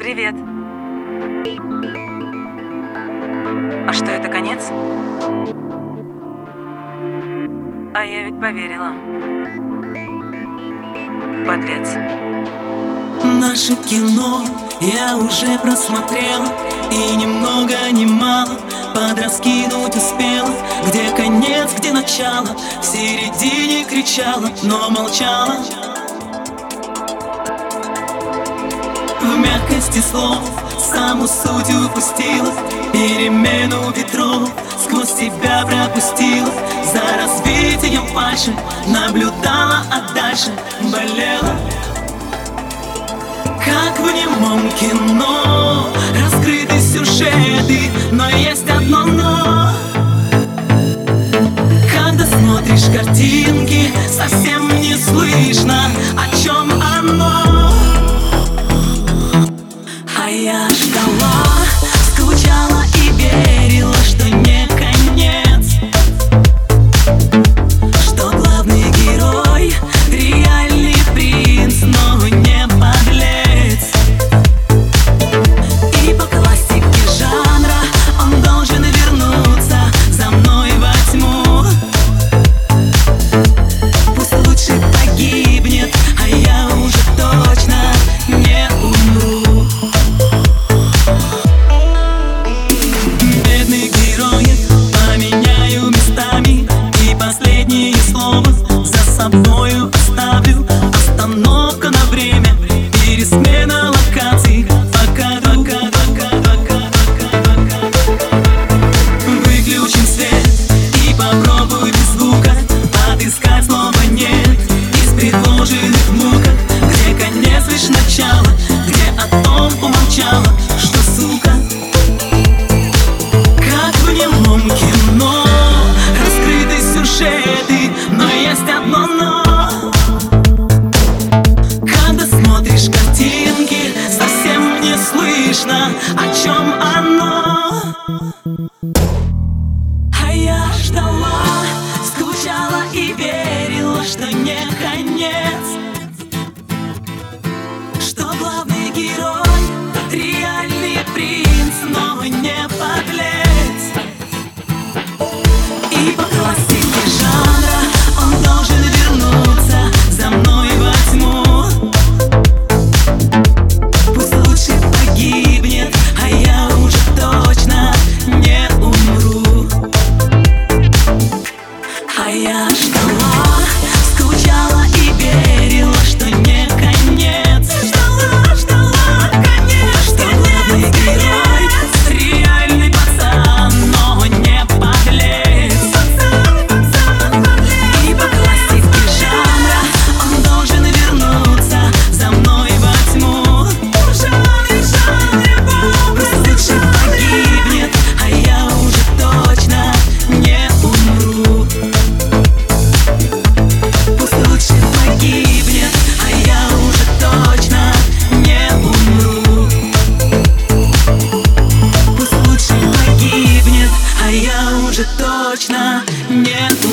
Привет. А что, это конец? А я ведь поверила. Подлец. Наше кино я уже просмотрела, и ни много ни мало подраскинуть успела. Где конец, где начало, в середине кричала, но молчала. В мягкости слов саму суть упустила, перемену ветров сквозь тебя пропустила. За развитием фальши наблюдала, а дальше болела. Как в немом кино раскрыты сюжеты, но есть одно но. Когда смотришь картинки, совсем не слышно, о чем оно. А я ждала, скучала и верила, что не конец, что главный герой реальный принц, но не подлец. И по классике жанра он должен вернуться за мной во тьму. Пусть лучше погибнет, а я уже точно не умру. Бедных героев поменяю местами, и последнее слово за собою оставлю. Остановка на время, пересмена локаций. Выключим свет и попробуй без звука отыскать слово «нет» из предложенных муках. Где конец, лишь начало, где о том умолчала, что сука. Как в немом кино раскрыты сюжеты, но есть одно но. Когда смотришь картинки, совсем не слышно, о чем оно. А я ждала, скучала и верила, что не конец, что главный герой реальный принц, но не подлец. И по классике жанра он должен вернуться за мной во тьму. Пусть лучше погибнет, а я уже точно не умру. А я ждала, скучала и верила, что не конец, ждала конец, что главный герой реальный пацан, но не подлец. И по классике жанра он должен вернуться за мной во тьму. Пусть лучше погибнет, а я уже точно не умру. Пусть лучше погибнет, а я уже точно не умру. Пусть лучше погибнет, а я уже точно не умру.